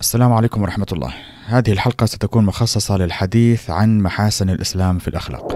السلام عليكم ورحمة الله. هذه الحلقة ستكون مخصصة للحديث عن محاسن الإسلام في الأخلاق.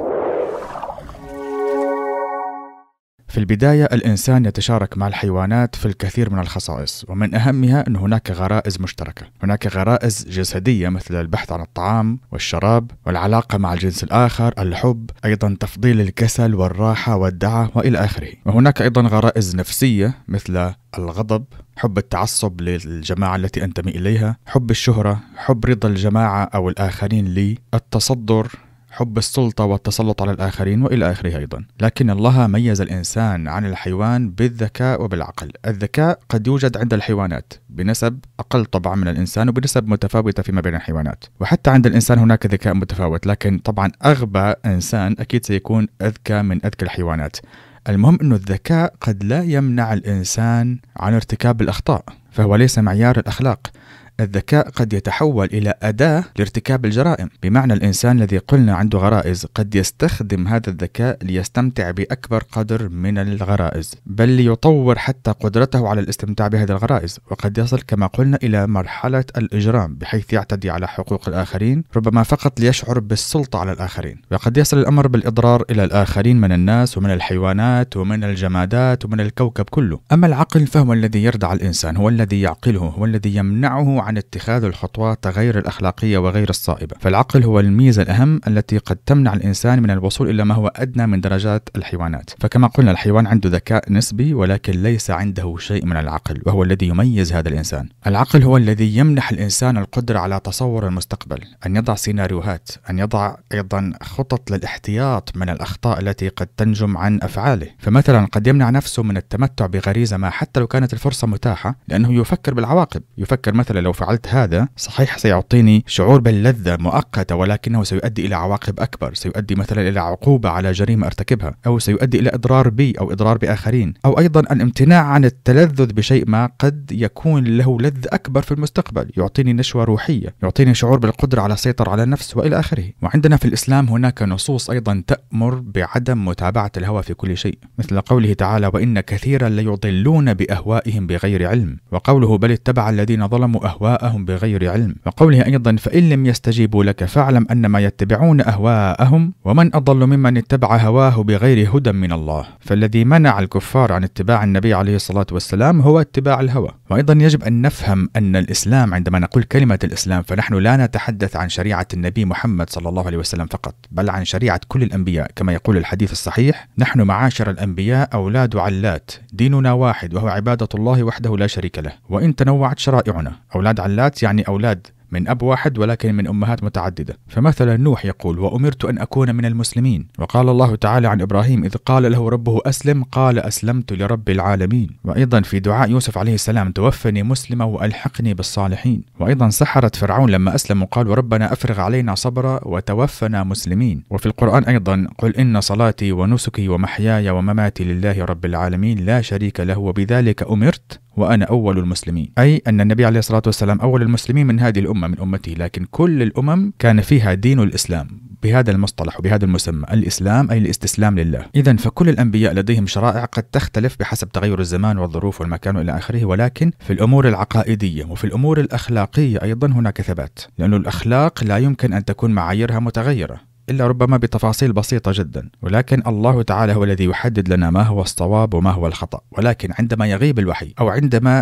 في البداية الإنسان يتشارك مع الحيوانات في الكثير من الخصائص، ومن أهمها أن هناك غرائز مشتركة. هناك غرائز جسدية مثل البحث عن الطعام والشراب والعلاقة مع الجنس الآخر، الحب، أيضا تفضيل الكسل والراحة والدعة وإلى آخره. وهناك أيضا غرائز نفسية مثل الغضب، حب التعصب للجماعة التي أنتمي إليها، حب الشهرة، حب رضا الجماعة أو الآخرين لي، التصدر، حب السلطة والتسلط على الآخرين وإلى آخره أيضا. لكن الله ميز الإنسان عن الحيوان بالذكاء وبالعقل. الذكاء قد يوجد عند الحيوانات بنسب أقل طبعا من الإنسان وبنسب متفاوتة فيما بين الحيوانات، وحتى عند الإنسان هناك ذكاء متفاوت، لكن طبعا أغبى إنسان أكيد سيكون أذكى من أذكى الحيوانات. المهم أنه الذكاء قد لا يمنع الإنسان عن ارتكاب الأخطاء، فهو ليس معيار الأخلاق. الذكاء قد يتحول إلى أداة لارتكاب الجرائم، بمعنى الإنسان الذي قلنا عنده غرائز قد يستخدم هذا الذكاء ليستمتع بأكبر قدر من الغرائز، بل ليطور حتى قدرته على الاستمتاع بهذه الغرائز، وقد يصل كما قلنا إلى مرحلة الإجرام بحيث يعتدي على حقوق الآخرين ربما فقط ليشعر بالسلطة على الآخرين، وقد يصل الأمر بالإضرار إلى الآخرين من الناس ومن الحيوانات ومن الجمادات ومن الكوكب كله. أما العقل فهو الذي يردع الإنسان، هو الذي يعقله، هو الذي يمنعه عن اتخاذ الخطوات غير الأخلاقية وغير الصائبة. فالعقل هو الميزة الأهم التي قد تمنع الإنسان من الوصول إلى ما هو أدنى من درجات الحيوانات. فكما قلنا الحيوان عنده ذكاء نسبي ولكن ليس عنده شيء من العقل، وهو الذي يميز هذا الإنسان. العقل هو الذي يمنح الإنسان القدرة على تصور المستقبل، أن يضع سيناريوهات، أن يضع أيضا خطط للاحتياط من الأخطاء التي قد تنجم عن أفعاله. فمثلا قد يمنع نفسه من التمتع بغريزة ما حتى لو كانت الفرصة متاحة، لأنه يفكر بالعواقب. يفكر مثلا لو فعلت هذا صحيح سيعطيني شعور باللذة مؤقتة، ولكنه سيؤدي إلى عواقب أكبر، سيؤدي مثلا إلى عقوبة على جريمة ارتكبها، أو سيؤدي إلى إضرار بي أو إضرار بآخرين، أو أيضا الامتناع عن التلذذ بشيء ما قد يكون له لذة أكبر في المستقبل، يعطيني نشوة روحية، يعطيني شعور بالقدرة على السيطرة على النفس وإلى آخره. وعندنا في الإسلام هناك نصوص أيضا تأمر بعدم متابعة الهوى في كل شيء، مثل قوله تعالى: وإن كثيرا ليضلون بأهوائهم بغير علم، وقوله: بل اتبع الذين ظلموا أهواءهم بغير علم، وقوله أيضا: فإن لم يستجيبوا لك فاعلم أنما يتبعون أهواءهم ومن أضل ممن اتبع هواه بغير هدى من الله. فالذي منع الكفار عن اتباع النبي عليه الصلاة والسلام هو اتباع الهوى. وأيضا يجب أن نفهم أن الإسلام، عندما نقول كلمة الإسلام فنحن لا نتحدث عن شريعة النبي محمد صلى الله عليه وسلم فقط، بل عن شريعة كل الأنبياء، كما يقول الحديث الصحيح: نحن معاشر الأنبياء أولاد علات، ديننا واحد وهو عبادة الله وحده لا شريك له، وإن تنوعت شرائعنا. أولاد علات يعني أولاد من أب واحد ولكن من أمهات متعددة. فمثلا نوح يقول: وأمرت أن أكون من المسلمين. وقال الله تعالى عن إبراهيم إذ قال له ربه أسلم قال أسلمت لرب العالمين. وأيضا في دعاء يوسف عليه السلام: توفني مسلما وألحقني بالصالحين. وأيضا سحرة فرعون لما أسلموا قالوا: ربنا أفرغ علينا صبرا وتوفنا مسلمين. وفي القرآن أيضا: قل إن صلاتي ونسكي ومحياي ومماتي لله رب العالمين لا شريك له وبذلك أمرت وأنا أول المسلمين. أي أن النبي عليه الصلاة والسلام أول المسلمين من هذه الأمة، من أمته، لكن كل الأمم كان فيها دين الإسلام بهذا المصطلح وبهذا المسمى، الإسلام أي الاستسلام لله. إذن فكل الأنبياء لديهم شرائع قد تختلف بحسب تغير الزمان والظروف والمكان وإلى آخره، ولكن في الأمور العقائدية وفي الأمور الأخلاقية أيضا هناك ثبات، لأن الأخلاق لا يمكن أن تكون معاييرها متغيرة إلا ربما بتفاصيل بسيطة جدا، ولكن الله تعالى هو الذي يحدد لنا ما هو الصواب وما هو الخطأ. ولكن عندما يغيب الوحي أو عندما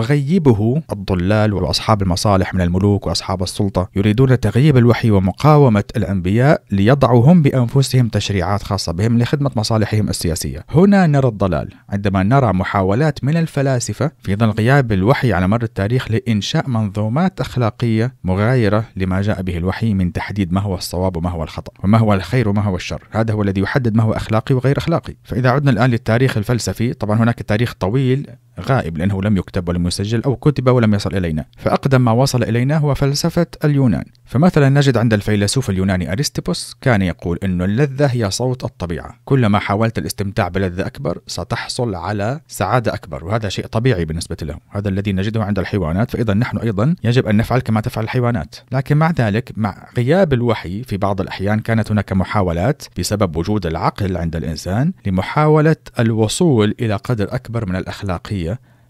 يغيبه الضلال وأصحاب المصالح من الملوك وأصحاب السلطة يريدون تغييب الوحي ومقاومة الأنبياء ليضعوا هم بأنفسهم تشريعات خاصة بهم لخدمة مصالحهم السياسية، هنا نرى الضلال. عندما نرى محاولات من الفلاسفة في ظل غياب الوحي على مر التاريخ لإنشاء منظومات أخلاقية مغايرة لما جاء به الوحي من تحديد ما هو الصواب وما هو الخطأ وما هو الخير وما هو الشر، هذا هو الذي يحدد ما هو أخلاقي وغير أخلاقي. فإذا عدنا الآن للتاريخ الفلسفي، طبعا هناك تاريخ طويل غائب لأنه لم يكتب ولم يسجل أو كتب ولم يصل إلينا، فأقدم ما وصل إلينا هو فلسفة اليونان. فمثلا نجد عند الفيلسوف اليوناني أرسطبوس كان يقول أن اللذة هي صوت الطبيعة، كلما حاولت الاستمتاع بلذة أكبر ستحصل على سعادة أكبر، وهذا شيء طبيعي بالنسبة له، هذا الذي نجده عند الحيوانات، فإذا نحن أيضا يجب أن نفعل كما تفعل الحيوانات. لكن مع ذلك مع غياب الوحي في بعض الأحيان كانت هناك محاولات بسبب وجود العقل عند الإنسان لمحاولة الوصول إلى قدر أكبر من الأخلاقية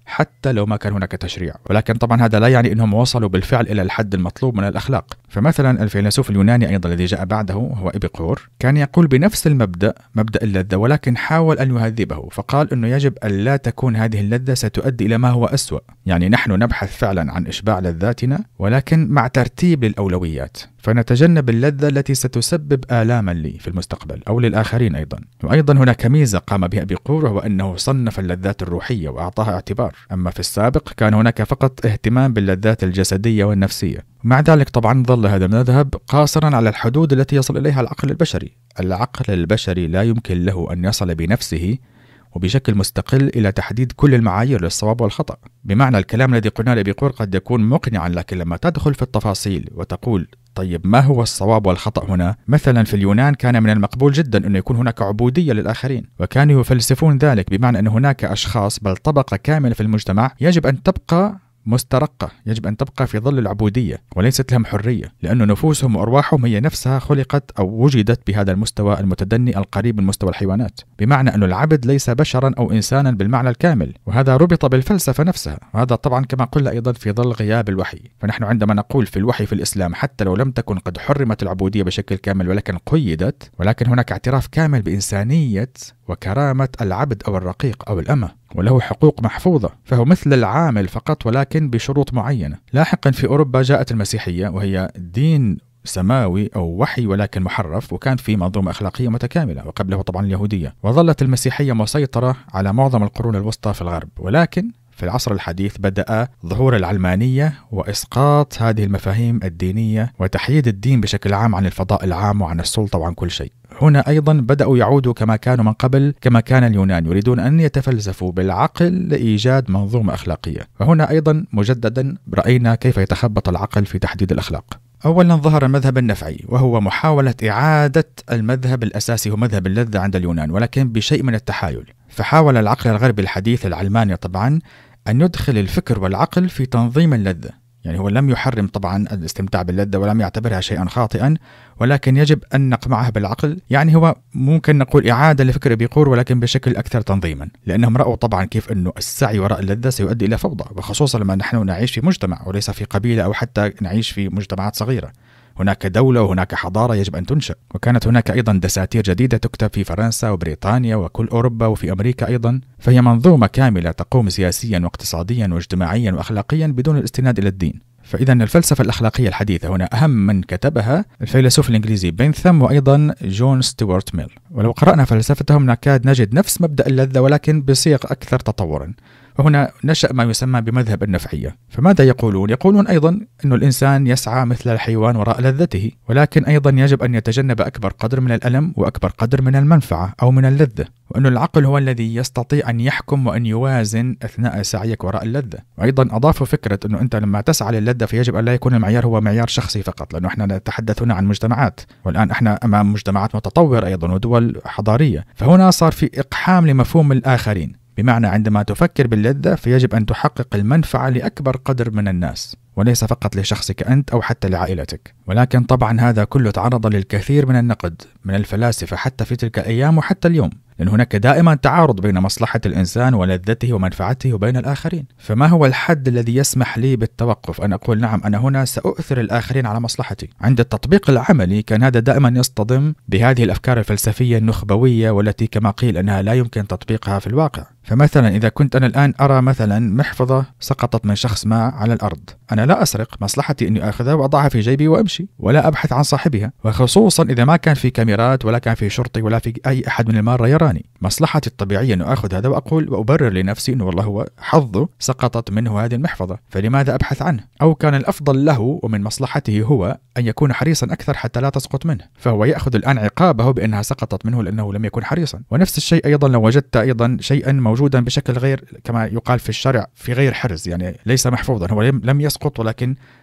حتى لو ما كان هناك تشريع. ولكن طبعا هذا لا يعني أنهم وصلوا بالفعل إلى الحد المطلوب من الأخلاق. فمثلا الفيلسوف اليوناني أيضا الذي جاء بعده هو إبيقور كان يقول بنفس المبدأ، مبدأ اللذة، ولكن حاول أن يهذبه، فقال أنه يجب أن لا تكون هذه اللذة ستؤدي إلى ما هو أسوأ. يعني نحن نبحث فعلا عن إشباع لذاتنا ولكن مع ترتيب للأولويات، فنتجنب اللذة التي ستسبب آلاما لي في المستقبل أو للآخرين أيضا. وأيضا هناك ميزة قام بها إبيقور، وهو أنه صنف اللذات الروحية وأعطاها اعتبار، أما في السابق كان هناك فقط اهتمام باللذات الجسدية والنفسية. مع ذلك طبعا ظل هذا المذهب قاصرا على الحدود التي يصل إليها العقل البشري. العقل البشري لا يمكن له أن يصل بنفسه وبشكل مستقل إلى تحديد كل المعايير للصواب والخطأ. بمعنى الكلام الذي قلنا لإبيقور قد يكون مقنعا، لكن لما تدخل في التفاصيل وتقول طيب ما هو الصواب والخطأ هنا؟ مثلا في اليونان كان من المقبول جدا أن يكون هناك عبودية للآخرين، وكانوا يفلسفون ذلك بمعنى أن هناك أشخاص بل طبقة كاملة في المجتمع يجب أن تبقى مسترقة، يجب أن تبقى في ظل العبودية وليست لهم حرية، لأن نفوسهم وأرواحهم هي نفسها خلقت أو وجدت بهذا المستوى المتدني القريب من مستوى الحيوانات، بمعنى أن العبد ليس بشرا أو إنسانا بالمعنى الكامل، وهذا ربط بالفلسفة نفسها. وهذا طبعا كما قلنا أيضا في ظل غياب الوحي. فنحن عندما نقول في الوحي في الإسلام حتى لو لم تكن قد حرمت العبودية بشكل كامل ولكن قيدت، ولكن هناك اعتراف كامل بإنسانية وكرامة العبد أو الرقيق أو الأمة، وله حقوق محفوظة، فهو مثل العامل فقط ولكن بشروط معينة. لاحقا في أوروبا جاءت المسيحية، وهي دين سماوي أو وحي ولكن محرف، وكان في منظومة أخلاقية متكاملة، وقبله طبعا اليهودية. وظلت المسيحية مسيطرة على معظم القرون الوسطى في الغرب، ولكن في العصر الحديث بدأ ظهور العلمانية وإسقاط هذه المفاهيم الدينية وتحييد الدين بشكل عام عن الفضاء العام وعن السلطة وعن كل شيء. هنا أيضا بدأوا يعودوا كما كانوا من قبل، كما كان اليونان، يريدون أن يتفلسفوا بالعقل لإيجاد منظومة أخلاقية. وهنا أيضا مجددا رأينا كيف يتخبط العقل في تحديد الأخلاق. أولا ظهر المذهب النفعي، وهو محاولة إعادة المذهب الأساسي هو مذهب اللذة عند اليونان، ولكن بشيء من التحايل. فحاول العقل الغربي الحديث العلماني طبعا أن يدخل الفكر والعقل في تنظيم اللذة. يعني هو لم يحرم طبعا الاستمتاع باللذة ولم يعتبرها شيئا خاطئا، ولكن يجب أن نقمعها بالعقل. يعني هو ممكن نقول إعادة لفكر إبيقور ولكن بشكل أكثر تنظيما، لأنهم رأوا طبعا كيف أنه السعي وراء اللذة سيؤدي إلى فوضى، وخصوصا لما نحن نعيش في مجتمع وليس في قبيلة أو حتى نعيش في مجتمعات صغيرة. هناك دولة وهناك حضارة يجب أن تنشأ. وكانت هناك أيضا دساتير جديدة تكتب في فرنسا وبريطانيا وكل أوروبا وفي أمريكا أيضا، فهي منظومة كاملة تقوم سياسيا واقتصاديا واجتماعيا وأخلاقيا بدون الاستناد إلى الدين. فإذا الفلسفة الأخلاقية الحديثة هنا أهم من كتبها الفيلسوف الإنجليزي بنثم وأيضا جون ستيوارت ميل. ولو قرأنا فلسفتهم نكاد نجد نفس مبدأ اللذة ولكن بصيغ أكثر تطورا. وهنا نشأ ما يسمى بمذهب النفعية. فماذا يقولون؟ يقولون أيضا أن الإنسان يسعى مثل الحيوان وراء لذته، ولكن أيضا يجب أن يتجنب أكبر قدر من الألم وأكبر قدر من المنفعة أو من اللذة، وأن العقل هو الذي يستطيع أن يحكم وأن يوازن أثناء سعيك وراء اللذة. وأيضا أضافوا فكرة أنه أنت لما تسعى للذة فيجب أن لا يكون المعيار هو معيار شخصي فقط، لأنه احنا نتحدث هنا عن مجتمعات، والآن احنا أمام مجتمعات متطورة أيضا ودول حضارية. فهنا صار في إقحام لمفهوم الآخرين، بمعنى عندما تفكر باللذة فيجب أن تحقق المنفعة لأكبر قدر من الناس، وليس فقط لشخصك أنت أو حتى لعائلتك. ولكن طبعا هذا كله تعرض للكثير من النقد من الفلاسفة حتى في تلك الأيام وحتى اليوم، لأن هناك دائما تعارض بين مصلحة الإنسان ولذته ومنفعته وبين الآخرين. فما هو الحد الذي يسمح لي بالتوقف؟ أن أقول نعم أنا هنا سأؤثر الآخرين على مصلحتي. عند التطبيق العملي كان هذا دائما يصطدم بهذه الأفكار الفلسفية النخبوية والتي كما قيل أنها لا يمكن تطبيقها في الواقع. فمثلا إذا كنت أنا الآن أرى مثلا محفظة سقطت من شخص ما على الأرض، أنا لا أسرق، مصلحتي أني أخذها وأضعها في جيبي وأمشي ولا أبحث عن صاحبها، وخصوصا إذا ما كان في كاميرات ولا كان في شرطي ولا في أي أحد من المارة يراني. مصلحتي الطبيعية أنه أخذ هذا وأقول وأبرر لنفسي أنه والله هو حظه سقطت منه هذه المحفظة، فلماذا أبحث عنه؟ أو كان الأفضل له ومن مصلحته هو أن يكون حريصا أكثر حتى لا تسقط منه، فهو يأخذ الآن عقابه بأنها سقطت منه لأنه لم يكن حريصا. ونفس الشيء أيضا لو وجدت أيضا شيئا موجودا بشكل غير كما يقال في الشرع في غير حرز، يعني ليس محفوظا، هو لم يسقط ولكن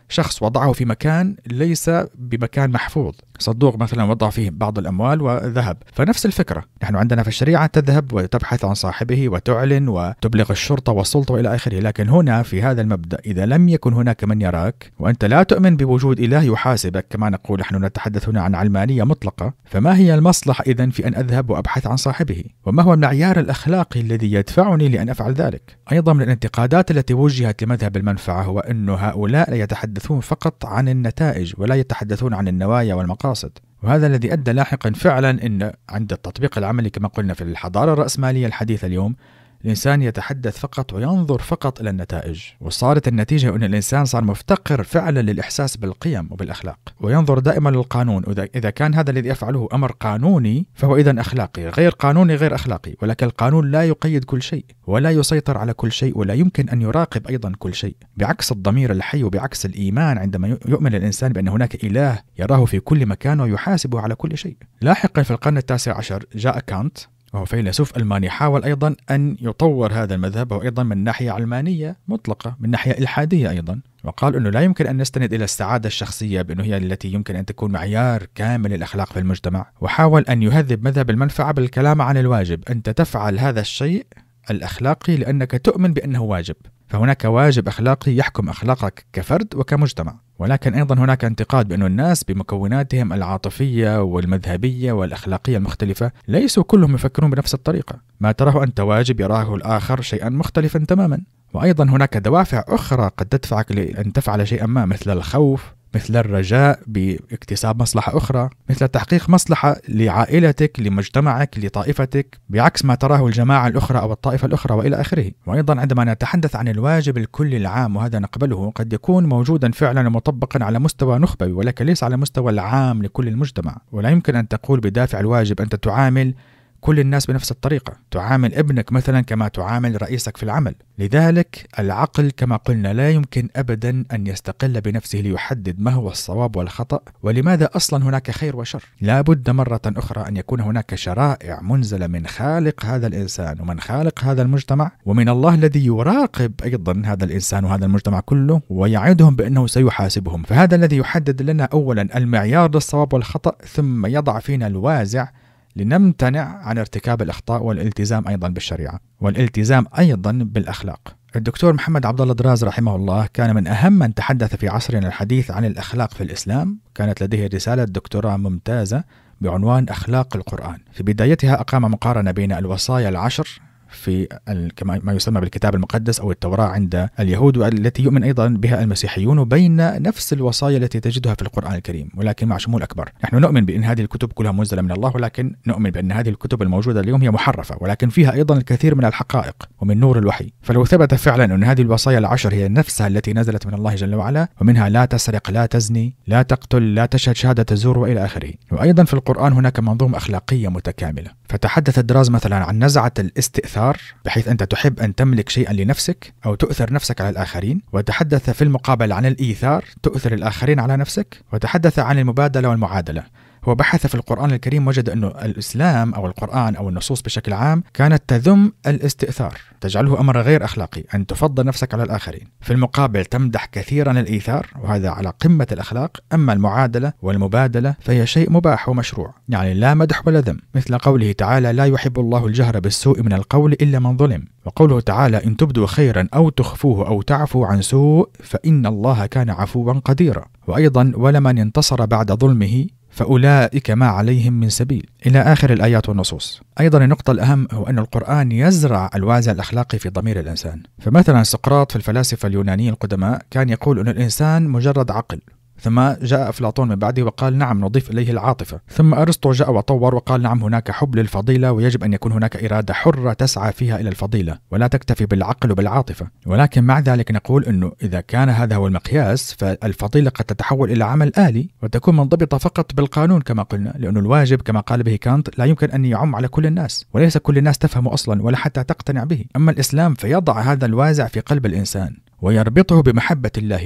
شخص وضعه في مكان ليس بمكان محفوظ، صندوق مثلا وضع فيه بعض الأموال وذهب. فنفس الفكرة، نحن عندنا في الشريعة تذهب وتبحث عن صاحبه وتعلن وتبلغ الشرطة والسلطة وإلى آخره، لكن هنا في هذا المبدأ إذا لم يكن هناك من يراك وأنت لا تؤمن بوجود إله يحاسبك، كما نقول نحن نتحدث هنا عن علمانية مطلقة، فما هي المصلحة إذن في أن أذهب وأبحث عن صاحبه؟ وما هو المعيار الأخلاقي الذي يدفعني لأن أفعل ذلك؟ أيضا من الانتقادات التي وجهت لمذهب المنفعة هو أن هؤلاء يتحدثون فقط عن النتائج ولا يتحدثون عن النوايا والمقاصد، وهذا الذي أدى لاحقا فعلا أن عند التطبيق العملي كما قلنا في الحضارة الرأسمالية الحديثة اليوم الإنسان يتحدث فقط وينظر فقط إلى النتائج، وصارت النتيجة أن الإنسان صار مفتقر فعلا للإحساس بالقيم وبالأخلاق، وينظر دائما للقانون، إذا كان هذا الذي يفعله أمر قانوني فهو إذن أخلاقي، غير قانوني غير أخلاقي. ولكن القانون لا يقيد كل شيء ولا يسيطر على كل شيء ولا يمكن أن يراقب أيضا كل شيء، بعكس الضمير الحي وبعكس الإيمان عندما يؤمن الإنسان بأن هناك إله يراه في كل مكان ويحاسبه على كل شيء. لاحقا في القرن التاسع عشر جاء كانت وهو فيلسوف ألماني، حاول أيضا أن يطور هذا المذهب، وأيضا من ناحية علمانية مطلقة، من ناحية إلحادية أيضا، وقال أنه لا يمكن أن نستند إلى السعادة الشخصية بأنه هي التي يمكن أن تكون معيار كامل الأخلاق في المجتمع، وحاول أن يهذب مذهب المنفعة بالكلام عن الواجب، أنت تفعل هذا الشيء الأخلاقي لأنك تؤمن بأنه واجب، فهناك واجب أخلاقي يحكم أخلاقك كفرد وكمجتمع. ولكن أيضا هناك انتقاد بأن الناس بمكوناتهم العاطفية والمذهبية والأخلاقية المختلفة ليسوا كلهم يفكرون بنفس الطريقة، ما تراه أنت واجب يراه الآخر شيئا مختلفا تماما. وأيضا هناك دوافع أخرى قد تدفعك لأن تفعل شيئا ما، مثل الخوف، مثل الرجاء باكتساب مصلحة أخرى، مثل تحقيق مصلحة لعائلتك، لمجتمعك، لطائفتك، بعكس ما تراه الجماعة الأخرى أو الطائفة الأخرى وإلى آخره. وأيضا عندما نتحدث عن الواجب الكلي العام وهذا نقبله، قد يكون موجودا فعلا ومطبقا على مستوى نخبوي ولكن ليس على مستوى العام لكل المجتمع، ولا يمكن أن تقول بدافع الواجب أنت تعامل كل الناس بنفس الطريقة، تعامل ابنك مثلا كما تعامل رئيسك في العمل. لذلك العقل كما قلنا لا يمكن أبدا أن يستقل بنفسه ليحدد ما هو الصواب والخطأ ولماذا أصلا هناك خير وشر. لا بد مرة أخرى أن يكون هناك شرائع منزلة من خالق هذا الإنسان ومن خالق هذا المجتمع، ومن الله الذي يراقب أيضا هذا الإنسان وهذا المجتمع كله ويعدهم بأنه سيحاسبهم. فهذا الذي يحدد لنا أولا المعيار للصواب والخطأ، ثم يضع فينا الوازع لنمتنع عن ارتكاب الأخطاء والالتزام أيضا بالشريعة والالتزام أيضا بالأخلاق. الدكتور محمد عبد الله دراز رحمه الله كان من أهم من تحدث في عصرنا الحديث عن الأخلاق في الإسلام، كانت لديه رسالة دكتوراه ممتازة بعنوان أخلاق القرآن. في بدايتها أقام مقارنة بين الوصايا العشر في ما يسمى بالكتاب المقدس أو التوراة عند اليهود، والتي يؤمن أيضا بها المسيحيون، وبين نفس الوصايا التي تجدها في القرآن الكريم ولكن مع شمول أكبر. نحن نؤمن بأن هذه الكتب كلها منزلة من الله، ولكن نؤمن بأن هذه الكتب الموجودة اليوم هي محرفة، ولكن فيها أيضا الكثير من الحقائق ومن نور الوحي. فلو ثبت فعلا أن هذه الوصايا العشر هي نفسها التي نزلت من الله جل وعلا، ومنها لا تسرق، لا تزني، لا تقتل، لا تشهد شهادة الزور وإلى آخره، وأيضا في القرآن هناك منظومة أخلاقية متكاملة. فتحدث دراز مثلا عن نزعة الاستئثار، بحيث أنت تحب أن تملك شيئا لنفسك أو تؤثر نفسك على الآخرين، وتحدث في المقابل عن الإيثار، تؤثر الآخرين على نفسك، وتحدث عن المبادلة والمعادلة. هو بحث في القرآن الكريم وجد أنه الإسلام أو القرآن أو النصوص بشكل عام كانت تذم الاستئثار، تجعله أمر غير أخلاقي أن تفضل نفسك على الآخرين. في المقابل تمدح كثيرا الإيثار، وهذا على قمة الأخلاق. أما المعادلة والمبادلة فهي شيء مباح ومشروع، يعني لا مدح ولا ذم، مثل قوله تعالى لا يحب الله الجهر بالسوء من القول إلا من ظلم، وقوله تعالى إن تبدوا خيرا أو تخفوه أو تعفوا عن سوء فإن الله كان عفوا قديرا، وأيضا ولمن انتصر بعد ظلمه فأولئك ما عليهم من سبيل، إلى آخر الآيات والنصوص. أيضا النقطة الأهم هو أن القرآن يزرع الوازع الأخلاقي في ضمير الإنسان. فمثلا سقراط في الفلاسفة اليونانيين القدماء كان يقول أن الإنسان مجرد عقل، ثم جاء أفلاطون من بعده وقال نعم نضيف إليه العاطفة، ثم أرسطو جاء وطور وقال نعم هناك حب للفضيلة ويجب أن يكون هناك إرادة حرة تسعى فيها إلى الفضيلة ولا تكتفي بالعقل وبالعاطفة. ولكن مع ذلك نقول أنه إذا كان هذا هو المقياس فالفضيلة قد تتحول إلى عمل آلي وتكون منضبطة فقط بالقانون كما قلنا، لأن الواجب كما قال به كانت لا يمكن أن يعم على كل الناس، وليس كل الناس تفهمه أصلا ولا حتى تقتنع به. أما الإسلام فيضع هذا الوازع في قلب الإنسان ويربطه بمحبة الله له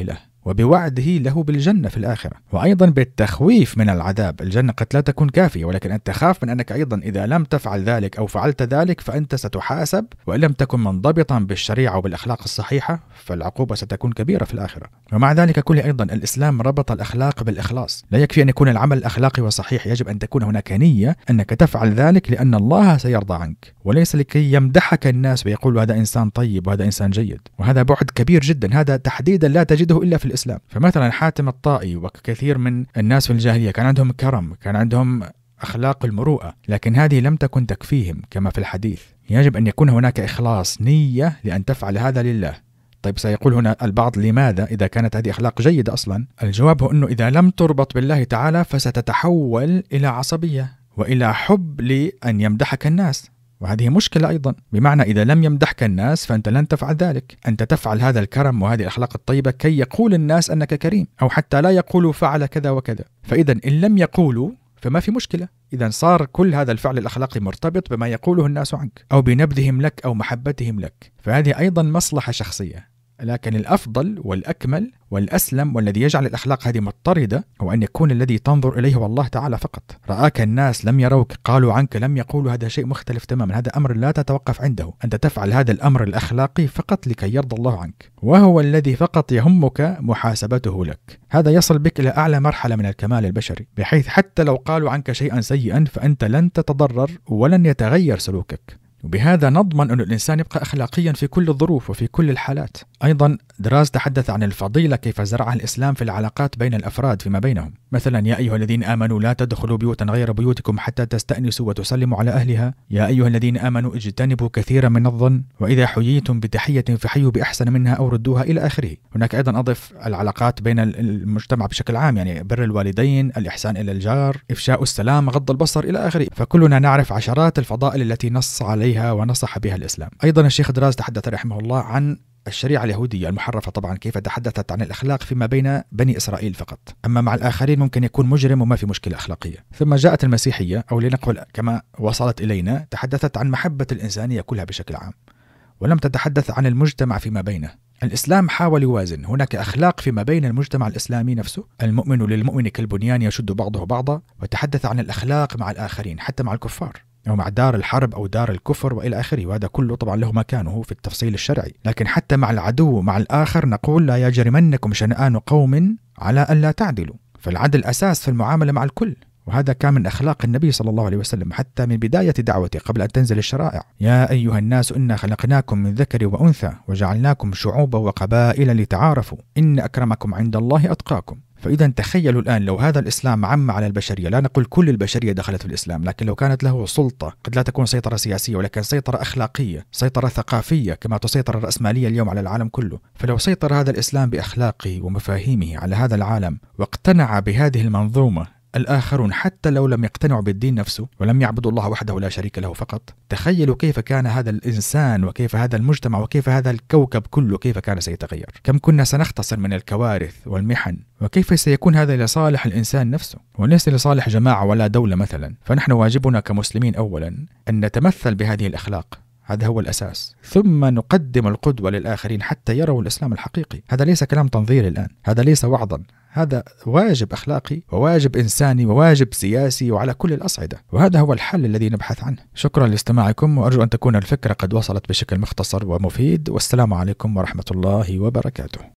وبوعده له بالجنة في الآخرة، وأيضا بالتخويف من العذاب. الجنة قد لا تكون كافية، ولكن أنت تخاف من أنك أيضا إذا لم تفعل ذلك أو فعلت ذلك فأنت ستحاسب، وإن لم تكن منضبطا بالشريعة وبالأخلاق الصحيحة فالعقوبة ستكون كبيرة في الآخرة. ومع ذلك كله أيضا الإسلام ربط الأخلاق بالإخلاص. لا يكفي أن يكون العمل أخلاقي وصحيح، يجب أن تكون هناك نية أنك تفعل ذلك لأن الله سيرضى عنك، وليس لكي يمدحك الناس ويقول هذا إنسان طيب وهذا إنسان جيد. وهذا بعد كبير جدا، هذا تحديدا لا تجده إلا في الإسلام. فمثلا حاتم الطائي وكثير من الناس في الجاهلية كان عندهم كرم، كان عندهم أخلاق المروءة، لكن هذه لم تكن تكفيهم كما في الحديث. يجب أن يكون هناك إخلاص، نية لأن تفعل هذا لله. طيب سيقول هنا البعض لماذا إذا كانت هذه أخلاق جيدة أصلا؟ الجواب هو أنه إذا لم تربط بالله تعالى فستتحول إلى عصبية وإلى حب لأن يمدحك الناس، وهذه مشكلة أيضا. بمعنى إذا لم يمدحك الناس فأنت لن تفعل ذلك، أنت تفعل هذا الكرم وهذه الأخلاق الطيبة كي يقول الناس أنك كريم، أو حتى لا يقولوا فعل كذا وكذا. فإذا إن لم يقولوا فما في مشكلة، إذا صار كل هذا الفعل الأخلاقي مرتبط بما يقوله الناس عنك أو بنبذهم لك أو محبتهم لك، فهذه أيضا مصلحة شخصية. لكن الأفضل والأكمل والأسلم والذي يجعل الأخلاق هذه مضطردة هو أن يكون الذي تنظر إليه هو الله تعالى فقط. رآك الناس لم يروك، قالوا عنك لم يقولوا، هذا شيء مختلف تماما. هذا أمر لا تتوقف عنده، أنت تفعل هذا الأمر الأخلاقي فقط لكي يرضى الله عنك، وهو الذي فقط يهمك محاسبته لك. هذا يصل بك إلى أعلى مرحلة من الكمال البشري، بحيث حتى لو قالوا عنك شيئا سيئا فأنت لن تتضرر ولن يتغير سلوكك. وبهذا نضمن أن الإنسان يبقى أخلاقيا في كل الظروف وفي كل الحالات. أيضا دراز تحدث عن الفضيلة كيف زرعها الإسلام في العلاقات بين الأفراد فيما بينهم. مثلا يا أيها الذين آمنوا لا تدخلوا بيوتا غير بيوتكم حتى تستأنسوا وتسلموا على أهلها، يا أيها الذين آمنوا اجتنبوا كثيرا من الظن، وإذا حييتم بتحية فحيوا بأحسن منها أو ردوها إلى آخره. هناك أيضا أضف العلاقات بين المجتمع بشكل عام، يعني بر الوالدين، الإحسان إلى الجار، إفشاء السلام، غض البصر إلى آخره. فكلنا نعرف عشرات الفضائل التي نص عليها ونصح بها الإسلام. أيضا الشيخ دراز تحدث رحمه الله عن الشريعة اليهودية المحرفة طبعا، كيف تحدثت عن الأخلاق فيما بين بني إسرائيل فقط، أما مع الآخرين ممكن يكون مجرم وما في مشكلة أخلاقية. ثم جاءت المسيحية، أو لنقل كما وصلت إلينا، تحدثت عن محبة الإنسانية كلها بشكل عام، ولم تتحدث عن المجتمع فيما بينه. الإسلام حاول يوازن، هناك أخلاق فيما بين المجتمع الإسلامي نفسه، المؤمن للمؤمن كالبنيان يشد بعضه بعضا، وتحدث عن الأخلاق مع الآخرين حتى مع الكفار أو مع دار الحرب أو دار الكفر وإلى آخره، وهذا كله طبعا له مكانه في التفصيل الشرعي. لكن حتى مع العدو مع الآخر نقول لا يجرمنكم شنآن قوم على ألا تعدلوا، فالعدل أساس في المعاملة مع الكل، وهذا كان من أخلاق النبي صلى الله عليه وسلم حتى من بداية دعوته قبل أن تنزل الشرائع. يا أيها الناس إنا خلقناكم من ذكر وأنثى وجعلناكم شعوبا وقبائل لتعارفوا إن أكرمكم عند الله أتقاكم. فإذا تخيلوا الآن لو هذا الإسلام عم على البشرية، لا نقول كل البشرية دخلت في الإسلام، لكن لو كانت له سلطة، قد لا تكون سيطرة سياسية ولكن سيطرة أخلاقية، سيطرة ثقافية كما تسيطر الرأسمالية اليوم على العالم كله. فلو سيطر هذا الإسلام بأخلاقه ومفاهيمه على هذا العالم واقتنع بهذه المنظومة الآخرون حتى لو لم يقتنعوا بالدين نفسه ولم يعبدوا الله وحده لا شريك له فقط، تخيلوا كيف كان هذا الإنسان وكيف هذا المجتمع وكيف هذا الكوكب كله كيف كان سيتغير، كم كنا سنختصر من الكوارث والمحن، وكيف سيكون هذا لصالح الإنسان نفسه وليس لصالح جماعة ولا دولة مثلا. فنحن واجبنا كمسلمين أولا أن نتمثل بهذه الأخلاق، هذا هو الأساس، ثم نقدم القدوة للآخرين حتى يروا الإسلام الحقيقي. هذا ليس كلام تنظيري الآن، هذا ليس وعظا، هذا واجب أخلاقي وواجب إنساني وواجب سياسي وعلى كل الأصعدة، وهذا هو الحل الذي نبحث عنه. شكرا لاستماعكم، وأرجو أن تكون الفكرة قد وصلت بشكل مختصر ومفيد، والسلام عليكم ورحمة الله وبركاته.